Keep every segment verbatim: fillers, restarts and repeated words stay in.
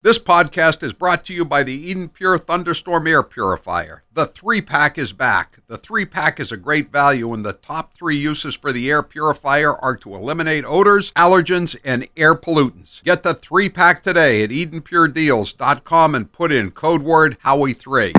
This podcast is brought to you by the Eden Pure Thunderstorm Air Purifier. The three-pack is back. The three-pack is a great value, and the top three uses for the air purifier are to eliminate odors, allergens, and air pollutants. Get the three-pack today at eden pure deals dot com and put in code word Howie three.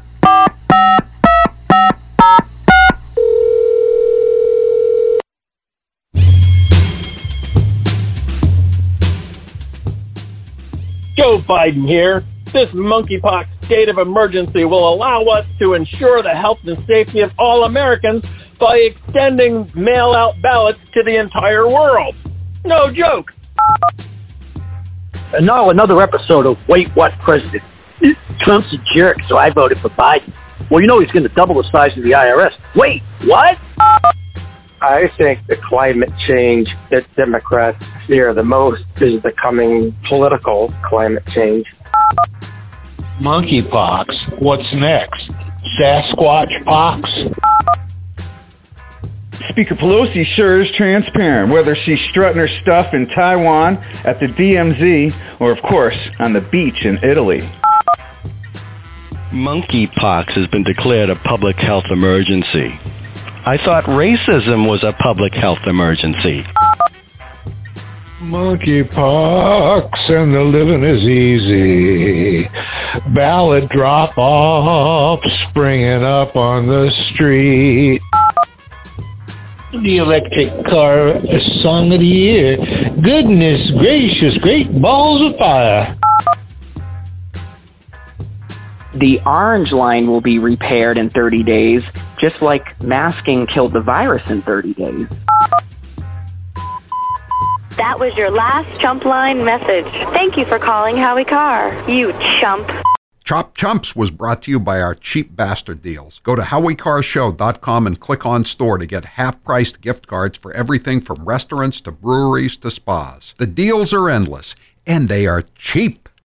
Joe Biden here. This monkeypox state of emergency will allow us to ensure the health and safety of all Americans by extending mail-out ballots to the entire world. No joke. And now another episode of Wait What President? Trump's a jerk, so I voted for Biden. Well, you know he's going to double the size of the I R S. Wait, what? I think the climate change that Democrats fear the most is the coming political climate change. Monkeypox. What's next? Sasquatch pox? Speaker Pelosi sure is transparent, whether she's strutting her stuff in Taiwan, at the D M Z, or, of course, on the beach in Italy. Monkeypox has been declared a public health emergency. I thought racism was a public health emergency. Monkeypox and the living is easy. Ballot drop-off springing up on the street. The electric car song of the year. Goodness gracious, great balls of fire. The orange line will be repaired in thirty days, just like masking killed the virus in thirty days. That was your last Chump Line message. Thank you for calling Howie Carr, you chump. Chop Chumps was brought to you by our cheap bastard deals. Go to howie car show dot com and click on store to get half-priced gift cards for everything from restaurants to breweries to spas. The deals are endless, and they are cheap.